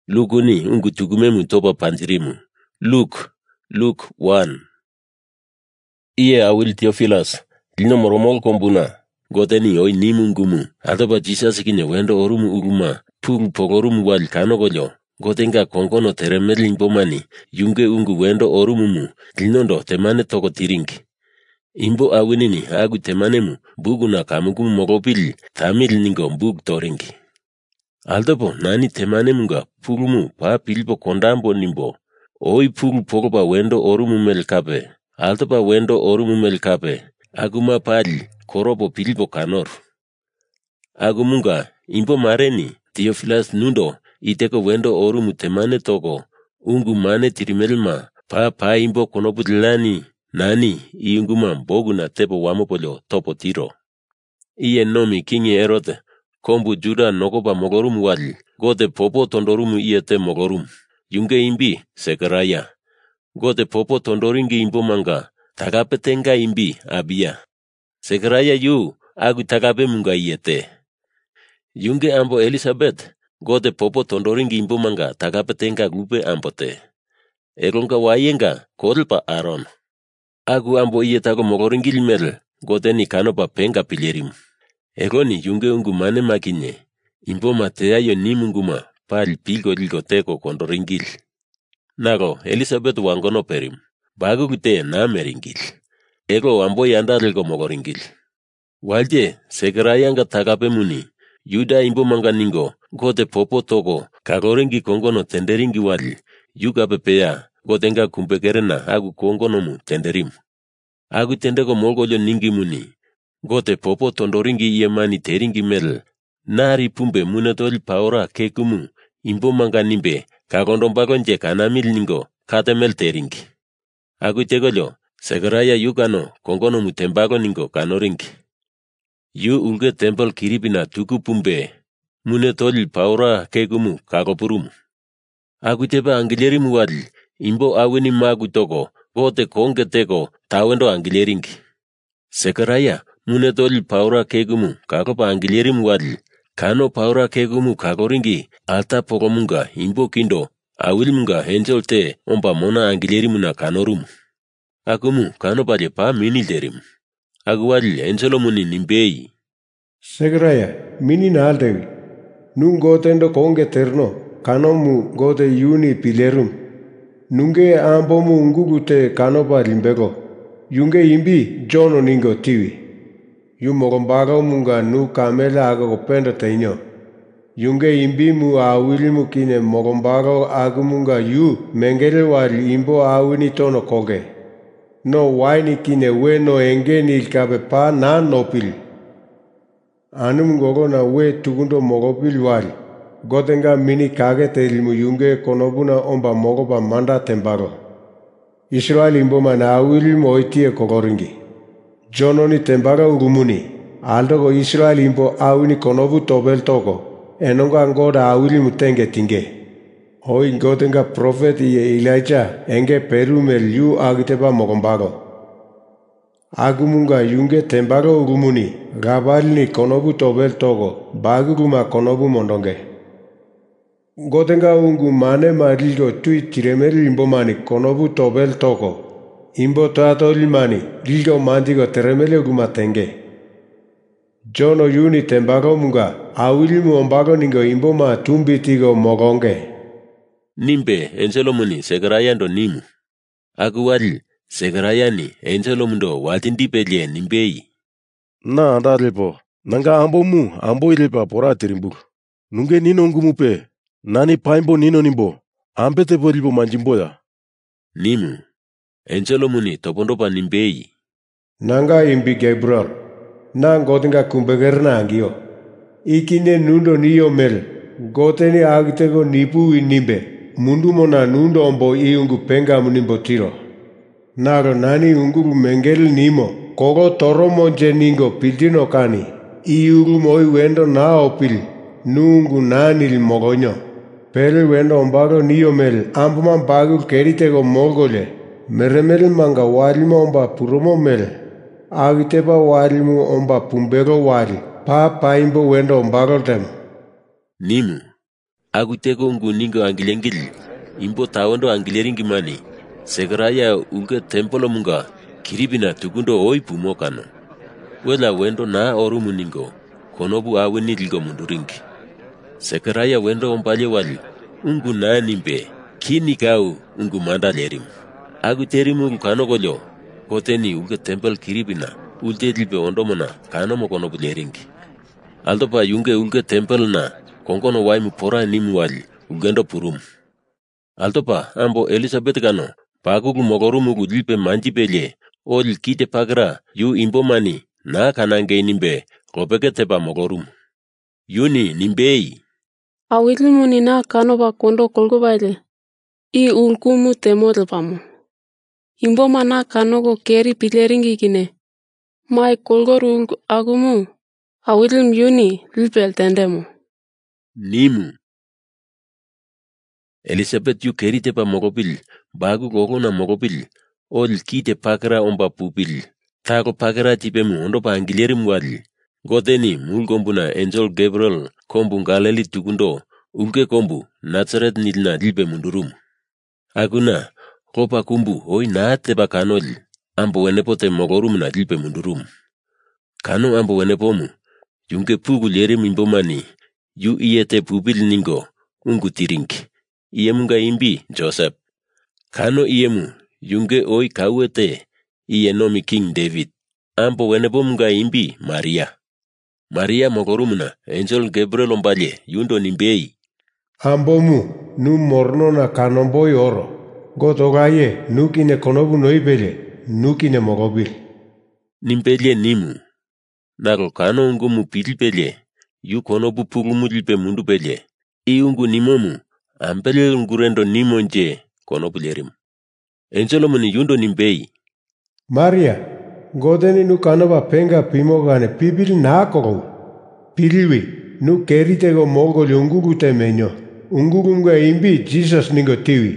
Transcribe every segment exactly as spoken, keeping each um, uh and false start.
Lukuni ungu tugumemu topa panjirimu. Luke, Luke one. Iye awil Theophilus, lino moromol kombuna. Goteni oi nimu ngumu. Adaba Jesus kine wendo orumu uruma. Puru pogorumu wal kano golyo. Gotenga kongono teremerling bomani. Yunge ungu wendo orumumu. Linondo temane toko tiringi. Imbo awinini agu temanemu. Bugu na kamukumu mogopili. Tamil ningo bug toringi. Aldobo nani temanemunga purumu pa pilbo kondambo nimbo. Oi puru pogoba wendo orumu melkabe. Aldoba wendo orumu melkabe. Aguma pali korobo pilbo kanor. Agumunga imbo mareni Theophilus nundo iteko wendo orumu temane toko. Ungu mane tirimelma pa pa imbo konobudlani nani iunguma bogu na tebo wamopolo topo tiro. Iye nomi kingi Herode. Kombu Juda nokoba mogorum wal, gode popo tondorumu iete mogorum. Yunge imbi, Sekaraya. Gode popo tondoringi imbo manga, tagape tenga imbi, abia. Sekaraya yu, agu tagape munga iete. Yunge ambo Elizabeth, gode popo tondoringi imbo manga, tagape tenga gupe ambote. Eronga wayenga, kodalpa Aaron. Agu ambo ietago mogoringi limel, gode ni kanopa penga pilerim. Egoni yunge ungu mane makinye, imbo matea yo nimunguma, pal pilgo lilgo teko kondoringil. Nago, Elizabeth wangono perim, bago kute na meringil. Ego ambo yandarilgo mogoringil. Walje, Sekarayanga tagape muni, Yuda imbo manganingo, gote popo togo, kagoringi kongono tenderingi wali, yuga pepea, gotenga kumpekerena agu kongono mu tenderim. Agu tendego molgolyo ningi muni. Gote popo tondoringi yemani teringi mel. Nari pumbe munatol paora kekumu. Imbo manganimbe. Kagondombagon je kanamil ningo. Katemel teringi. Agu tegolyo. Sekaraya yukano. Kongono mutembago ningo kanoringi. Yu ulge temple kiripina tuku pumbe. Munatol paora kekumu kagopurum. Agu teba angilerimu wali. Imbo awini magu togo. Gote konge tego. Tawendo angileringi. Sekaraya. Munetol paura kegumu kagopa angilirim wal kano paura kegumu kagoringi alta pogomunga imbo kindo awilmunga henjolte omba mona angilirimuna kanorum akumu kano pale pa minilderim agwal enjolomuni nimbei Sekaraya mini naldevi nun gotendo konge terno kanomu gote yuni pilerum nunge ambomu ngugute kanopa limbego yunge imbi jono ningo tiwi yu mogombaga munga nu kamela aga kopenda tainyo. Yunge imbi mu awili mu kine mogombaga aga munga yu mengele wali imbo awini tono koge. No waini kine we no enge nilkabe pa na nopil. Anu mungogo na we tugundo mogopil wali. Gotenga mini kage telimu yunge konobuna omba mogoba manda tembago. Israel imbo mana awili mo itie kogoringi. Jononi tembaga urumuni, aldogo Israel imbo awini konobu tobel togo, enonga ngoda awili mutenge tinge. Hoi ngotenga prophet iye Elijah enge perumel yu agiteba mogombago. Agumunga yunge tembaga urumuni, gabalini konobu tobel togo, baguruma konobu mondonge. Gotenga ungu mane marilgo tui tiremeri imbo mani konobu tobel togo. Imbo tato limani, lilgo mandigo teremele gumatenge. Jono yuni tembago munga, awili muombago ningo imbo ma tumbitigo mogonge. Nimbe, enselomuni, Sekarayando nimu. Aguwali, Sekarayani, enselomundo, watindipelie nimbei. Na andaripo, nanga ambo mu, ambo ilipa pora tirimbu. Nunge nino ngumupe, nani paimbo nino nimbo, ambete poripo manjimboya. Nimu. Enjolomuni topondopa nimbei. Nanga imbi Gabriel. Na gotenga kumbegerna angio. Ikine nundo niyo mel. Goteni agitego nipu inimbe. Mundu mona nundo ombo iungu penga munimbo tiro. Naro nani unguru mengel nimo. Kogo toro monje ningo pildino kani. Iuru moi wendo na opil. Nungu nanil mogonyo. Pele wendo ombago niyo mel. Ambuman bagu keritego morgole. Meremel manga walima omba puromo mel. Agiteba walimu omba pumbero wali. Pa paimbo wendo ombago tem. Nimu. Aguteko ungu ningo angilengil. Imbo tawondo angileringi mani. Sekaraya ulke tempolo munga. Kiribina tukundo oi pumokano. Wela wendo na orumu ningo. Konobu awe nilgo munduringi. Sekaraya wendo ompale wali. Ungu na nimbe. Kini kau ungu manda lerim. Aguterimu kano golyo. Koteni ulke tempel kiribina. Ulte dilbe ondomona kano mo konobu leringi. Altopa yunge ulke tempel na. Konkono waimu pora nimu wali. Ugendo purum. Altopa ambo Elizabeth kano. Pagugu mogorumu gudilpe manjipele. Ol kite pagra yu imbo mani. Na kanange nimbe. Kopeke tepa mogorum. Yuni nimbei. Awilimu ni na kano ba kondo kolgo baile. I ulkumu temodel pamu. Imbo mana kano go keri pileringi kine. Mai kolgo rul agumu. Awilim yuni lipel tendemu. Nimu. Elizabeth yu keri tepa mogopil. Bagu gogo na mogopil. Ol kite pakra omba pupil. Tako pakra tipemu ondo pa angilirim wali. Goteni mul kombuna Angel Gabriel kombu ngaleli tukundo. Ulke kombu Nazareth nilna dilbe mundurum. Aguna kopa kumbu oi na tepa kanol. Ambo wenepote mogorum na dilbe mundurum. Kano ambo wenepomu. Yunge pugu lerim imbomani. Yu iyete pupil ningo. Ungu tirinki. Iemunga imbi Joseph. Kano iemu. Yunge oi kawete. Iye nomi King David. Ambo wenepomunga imbi Maria. Maria mogorumna Angel Gabriel ombale yundo nimbei. Ambomu nu morno na kanomboy oro. Gotogaye nukine konobu noibele nukine mogobil. Nimbele nimu. Nago kano ungu mu pilipele. Yu konobu pugumu dilpe mundu bele. I ungu nimomu. Ambele ungurendo nimonje konobu lerim. Angel omuni yundo nimbei. Maria. Godeni nu kanoba penga pimogane pibil na kogo. Pilwi nu keritego mogo li ungugu temenyo. Ungugunga imbi Jesus ningo tiwi.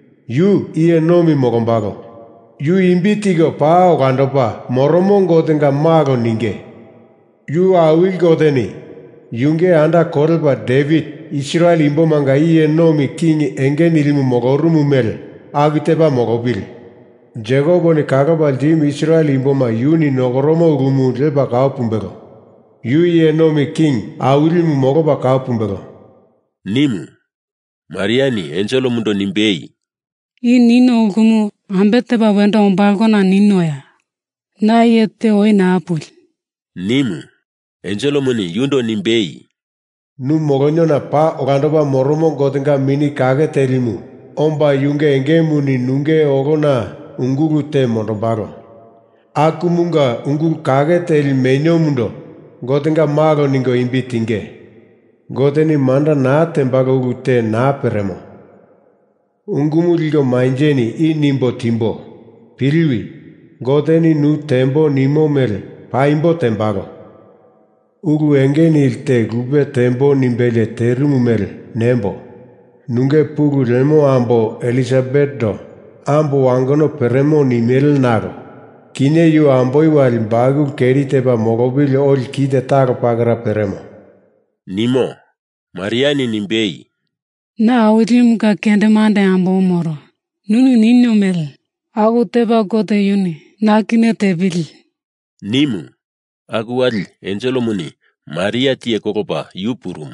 Yu iye nomi mogombago. Yu imbi tigo pao gandopa moromon gotenga mago ninge. Yu awil godeni. Yunge anda korelpa David Israel imbo manga iye nomi king engen ilimu mogorumu mel. Agitepa mogobil. Jacobo ni kakabal tim Israel imboma yuni nogoromo ugumu leba kaupumbego. Yu ye nomi king awilimu mogoba kaupumbego. Nimu. Mariani Angelo mundo nimbei. I nino ugumu ambeteba wenda ombalgo na nino ya. Na yete oi na apul. Nimu. Angelo muni yundo nimbei. Nu mogonyo na pa ogandoba moromo gotenga mini kage telimu. Omba yunge engemu ni nunge ogona ungugu te mondobago. Aku munga ungugu kage teli menyo mundo. Gotenga mago ningo imbi tinge. Goteni manda na tembago ugu te na peremo. Ungumu ligo mainjeni i nimbo timbo. Piliwi. Goteni nu tembo nimo mel. Paimbo tembago. Ugu engeni ilte gube tembo nimbele terumu mel. Nembo. Nunge pugu lemo ambo Elizabeth do. Ambo wangono peremo ni mel nago. Kine yu ambo iwali bagu keriteba mogobil ol kite tago pagara peremo. Nimo. Mariani nimbei. Na awilim ka kende mande ambo moro. Nunu nino mel. Agu teba gote yuni. Na kine tebil. Nimu. Agu wali Angelo muni. Maria tie kokopa yupurum.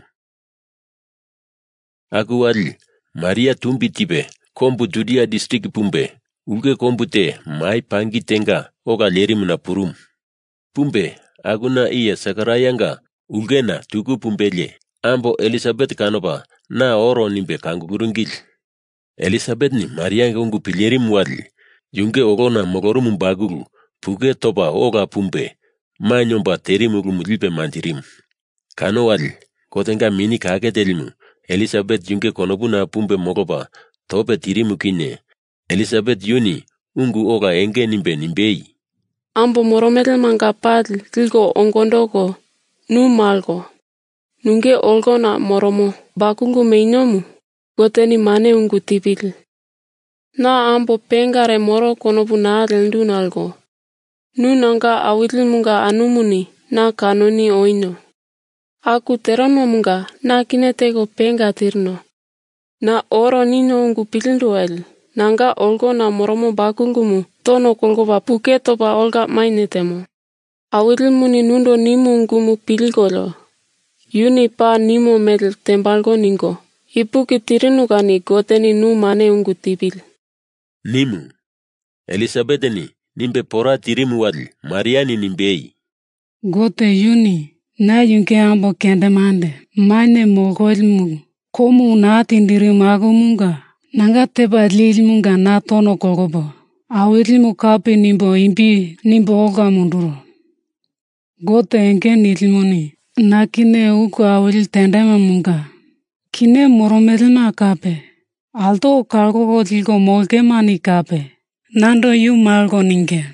Agu wali. Maria tumbi tibe. Kombu Judea district pumbe. Uge kombu te mai pangi tenga oga lerim na purum. Pumbe aguna iye sakarayanga ugena tuku pumbele. Ambo Elizabeth kanopa na oro nimbe kangugurungil. Elizabeth ni Maria ngungu pilerim wali. Yunge ogona mogorum bagugu. Puge topa oga pumbe. Manyomba terimugu mulipe mandirim. Kano wali. Kotenga mini kage terimu. Elizabeth yunge konobu na pumbe mogoba. Tope tirimu kine. Elizabeth yuni ungu oga enge nimbe nimbei. Ambo moromel manga padl tilgo ongondoko nu malgo. Nunge olgo na moromo bakungu meinomu. Goteni mane ungu tipil. Na ambo pengare moro konobu na rendu nalgo. Nu nanga awitl munga anumuni na kanoni oino. Aku terano mga na kinetego penga tirno. Na oro nino ungu pilinduel. Nanga olgo na moromo bakungumu. Tono kolgo ba puketo ba olga mainetemo. Awilmu ni nundo nimu ungumu piligolo. Yuni pa nimo medel tembalgo ningo. Ipuki tirinu gani goteni nu mane ungu tibil. Nimu. Elisabetheni nimbe pora tirimu wal Mariani nimbei. Gote yuni na yunke ambo kende mande. Mane mogolmu. Komu na tindiri mago munga. Nanga teba lili munga na tono kogobo. Awilmu kape nimbo imbi nimbo oga munduro. Gote enke nilimoni. Na kine uko awil tendema munga. Kine moromelma kape. Alto kalgo godilgo molke mani kape. Nando yu malgo ninge.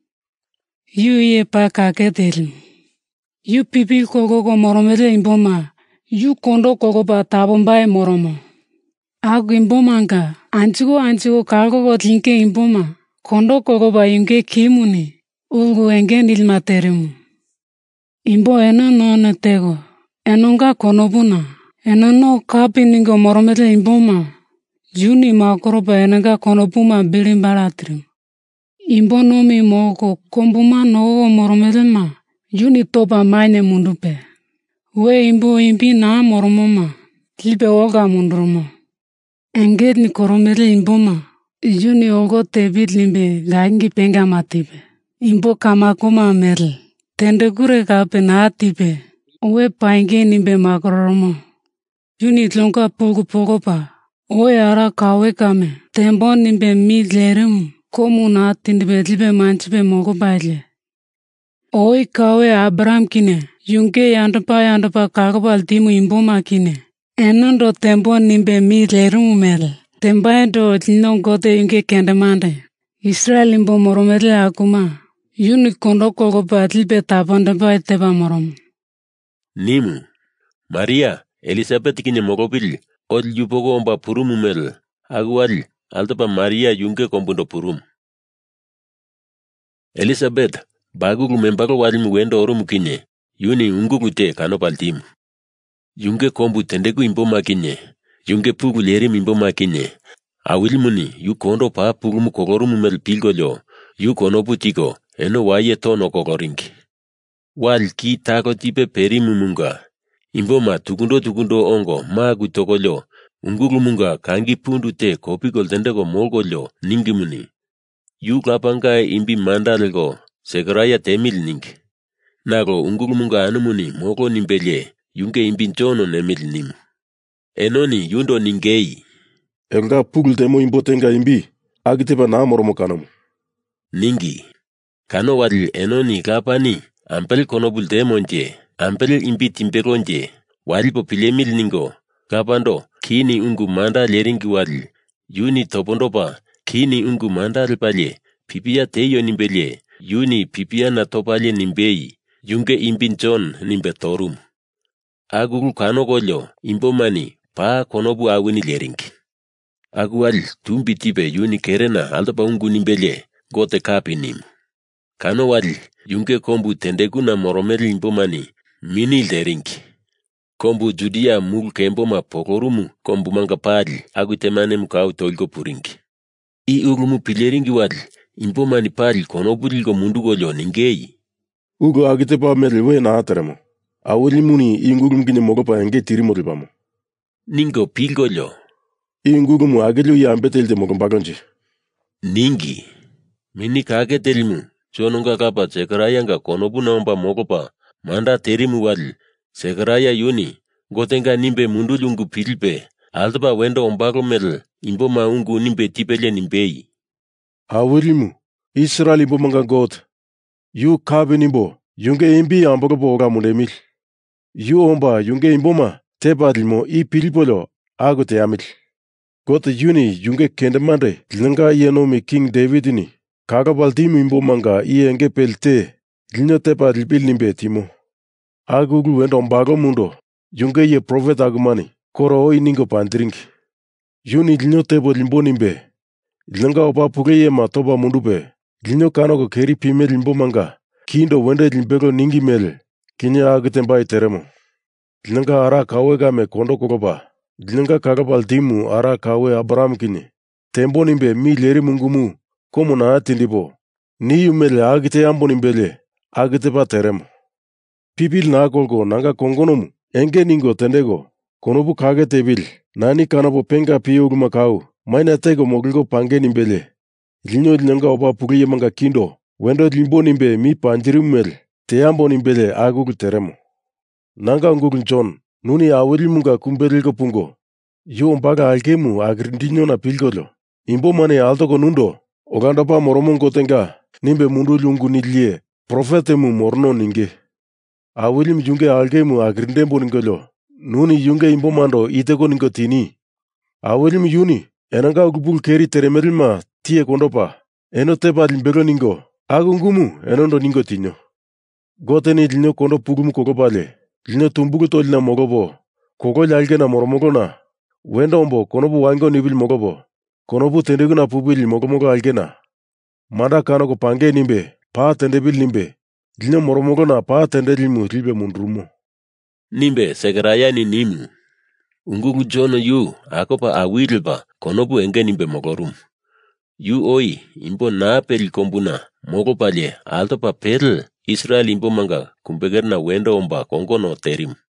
Yu ye pa kake delu. Yu pipi kogo go moromele imboma. Yu kondo kogo pa tabombae moromo. Agu imboma nga. Anchigo anchigo kalgo godlinke imboma. Kondo kogo pa yunge kimuni. Ulgu enge nilma teremu. Imbo eno no ne tego. Eno nga konobuna. Eno no kapi ningo moromele imboma. Juni makoroba eno nga konobuma bilimbalatrim. Imbo no mi moko kombuma no moromele ma. Juni toba maine mundupe. We imbo imbi na moromoma. Libe oga mundurumo. Enged ni koromele imboma. Juni ogo tebit limbe gangi penga matibe. Imbo kamakoma merl. Tende gure kape na atibe. We painge nimbe makororomo. Juni tlonka pulgu pogo pa. We ara kawe kame. Tembo nimbe mi leremu. Komu na tindibe libe manchibe mogo baile. Oi kawe Abraham kine. Yunge yandapa yandapa kakabal timu imboma kine. Enondo tembo nimbe mi leremu mel. Temba endo lino gote yunge kendemande. Israel imbo moromele akuma. Yuni kondo kogo pa libe tabandaba teba morom. Nimu. Maria. Elizabeth kine mogobil. Od yupogo omba purumu mel. Agual. Altapa Maria yunge kombundo purum. Elizabeth. Bagugu membaro walimu wendo orumu kine. Yuni ungugu te kanopal timu. Yunge kombu tendegu imboma kine. Yunge pugu lerim imboma kine. Awilmuni yu kondo pa pugumu kogorumu mel pilgolyo. Yu konobu tiko. Eno waye tono kogoringi. Wal ki tako tipe perimu munga. Imboma tukundo tukundo ongo magu togolyo. Ungugu munga kangi pundu te kopigol tendego mogolyo ningimuni. Yu klapanga imbi mandalgo. Sekaraya temil ning. Nago ungugu munga anumuni mogo nimbelye. Yunge imbi nchono nemil nim. Enoni yundo ningei. Enga pugul temo imbotenga imbi. Agitepa na moromo kanamu. Ningi. Kano wadil enoni kapani. Ampel konobul temonje. Ampel imbi timperonje. Wadil po pilemil ningo. Kapando. Kini ungu manda leringi wadil. Yuni topondopa. Kini ungu manda ripalye. Pipia teyo nimbelye. Yuni pipia na topalye nimbei. Yunge imbi nchon nimbe torum. Agugu kano golyo. Imbomani. Pa konobu awini leringi. Agual tumbi tipe yuni kerena altopa ungu nimbelye. Gote kapi nim. Kano wali, yunge kombu tendegu na moromeli imbomani, mini leringi. Kombu judia mul kemboma pokorumu, kombu manga pali, agutemane mukau tolgo puringi. I ugumu pileringi wali, imbomani pali konobulgo mundugolyo ningei. Ugo agitepa melwe na ateremo. Awili muni ingugum gine mogopa enge tirimo ribamo. Ningo pilgolyo. Ingugumu agelu ya ambetelte mogombaganji. Ningi. Mini kage telimu. Chonunga kapa Sekaraya nga konobu naomba mogopa. Manda terimu wali. Sekaraya yuni. Gotenga nimbe mundulungu pilpe. Altaba wendo ombago mel. Imbo maungu nimbe tipele nimbei. Awilimu. Israel imbo manga got. Yu kabe nimbo. Yunge imbi ambago boga mundemil. Yu omba yunge imbo ma. Teba limo i pilpolo. Ago te amil. Got yuni yunge kendemande. Linga yenomi King David ni. Kakabal timu imbo manga iye enge pelte, linyo tepa lipil nimbe timo. Agugu wendo mbago mundo, yunge ye prophet agumani, koro oi ningo pantiringi. Yuni linyo tepo limbo nimbe, linga opa puke ye matoba mundu pe, linyo kanoko keri pime limbo manga, kindo wende limbego ningi mele, kinye agutemba iteremo. Linanga ara kawe game kondo kokoba. Linanga kagabal timu ara kawe Abraham kini. Tembo nimbe mi leri mungumu komu na atindibo. Ni yumele agite ambo nimbele agite pa teremo. Pipil na kolgo nanga kongonomu enge ningo tendego. Konobu kage tebil nani kanabo penga piyoguma kau. Maina tego mogilgo pange nimbele. Linyo linanga oba pugiye manga kindo. Wendo limbo nimbe mi panjirimel. Te ambo nimbele agugul teremo. Nanga ngugul John. Nuni awil munga kumbelilgo pungo. Yo mbaga algemu agrindinyo na pilgolo. Imbo mane alto konundo. Oganda pa moromon gotenga. Nimbe mundu lungu nilie. Profete mu morno ninge. Awilim yunge algemu agrindembo ningolo. Nuni yunge imbo mando iteko ningo tini. Awilim yuni. Enanga ugubul keri teremelma tie kondopa. Eno tepa limbego ningo. Agungumu enondo ningo tinyo. Goteni linyo kondo pugumu kokopale. Linyo tumbugu to lina mogobo. Koko lalgena moromogona. Wenda ombo konobu wango nibil mogobo. Konobu tendeguna pubil mogomogo algena. Mada kano ko pange nimbe. Pa tendebil nimbe. Linyo moromogona pa tendelimu libe mundrumo. Nimbe segeraya ni nimu. Ungugu jono yu akopa awilba konobu enge nimbe mogorum. Yu oi imbo na peril kombuna mogo palye alto pa peril Israel imbo manga kumbeger na wenda omba kongo no terim.